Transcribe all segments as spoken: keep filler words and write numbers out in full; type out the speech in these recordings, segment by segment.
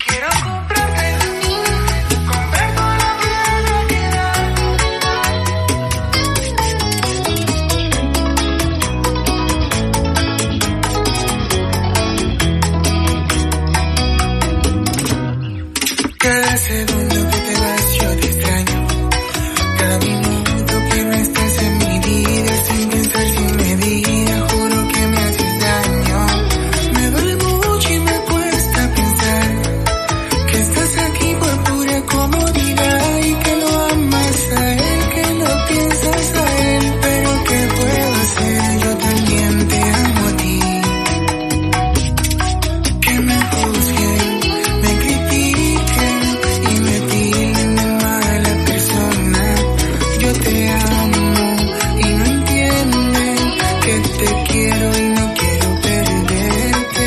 Cada segundo que te vas yo te extraño. Cada minuto que no estás en mi vida, sin pensar, sin medida, juro que me haces daño. Me duele mucho y me cuesta pensar que estás aquí por pura comodidad y que lo amas a él, que no piensas a él. Pero ¿qué puedo hacer? Yo también te amo a ti. Que me juzguen, me critiquen y me tilden de mala persona. Yo te amo y no entienden que te quiero y no quiero perderte.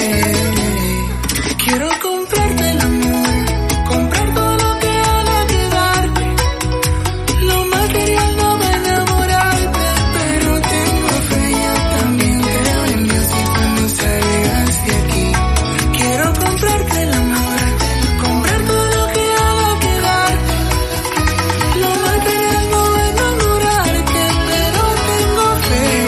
Quiero comprarte el amor, comprar todo lo que haga quedarte. Lo material no va a enamorarte, pero tengo fe, yo también creo en Dios y cuando salgas de aquí. Quiero comprarte el amor, comprar todo lo que haga quedarte. Lo material no va a enamorarte, pero tengo fe.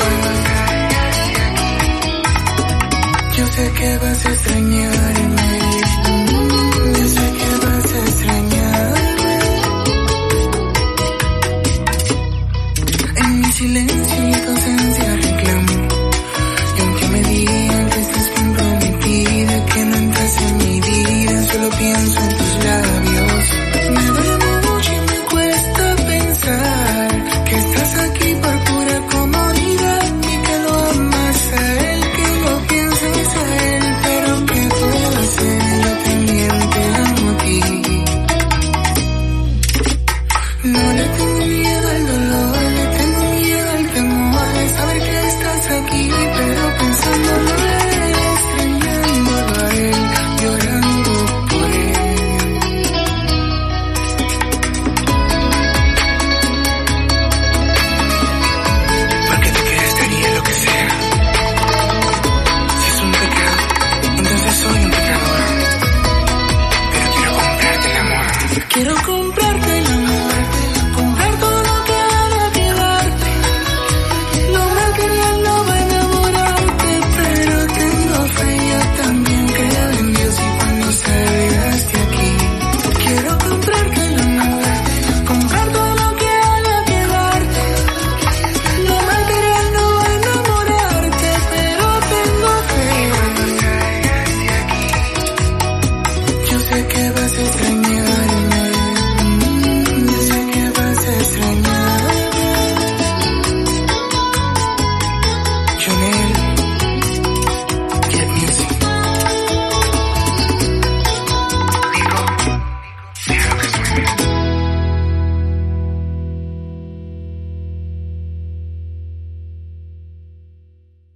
Yo sé que vas a extrañarme, yo sé que vas a extrañarme. En mi silencio y tu ausencia reclamo. Y aunque me digan que estás comprometida, que no entras en mi vida, solo pienso en ti.